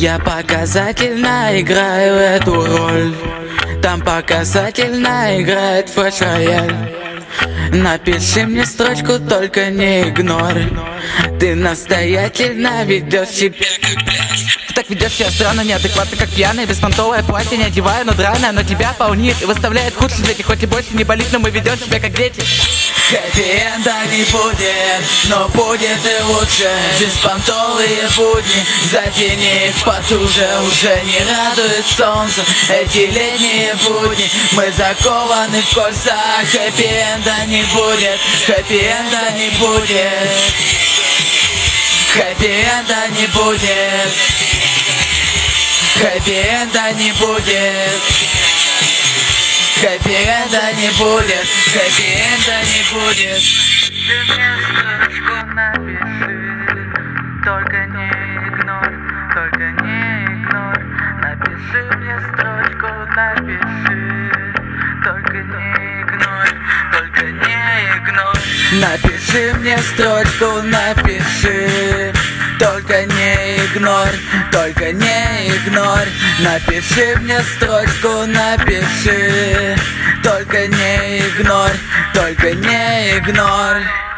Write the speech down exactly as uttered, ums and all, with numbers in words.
Я показательно играю эту роль. Там показательно играет флеш-рояль. Напиши мне строчку, только не игнорь. Ты настоятельно ведешь себя как блядь. Ты так ведешь себя странно, неадекватно, как пьяный. Беспонтовое платье не одеваю, но драное. Но тебя полнит и выставляет худший для хоть и больше не болит, но мы ведем себя как дети. Хэппи-энда не будет, но будет и лучше. Беспонтовые будни, затяни их потуже. Уже не радует солнце эти летние будни. Мы закованы в кольца. Хэппи-энда не будет, хэппи-энда не будет. Хэппи-энда не будет. Хэппи-энда не будет. Хэппи-энда не будет. Хэппи-энда не будет. Ты мне строчку напиши, только не игнорь, только не игнорь. Напиши мне строчку, напиши, только не игнорь, только не игнорь. Напиши мне строчку, напиши, только не игнорь, только не игнорь. Напиши мне строчку, напиши, только не игнорь, только не игнорь.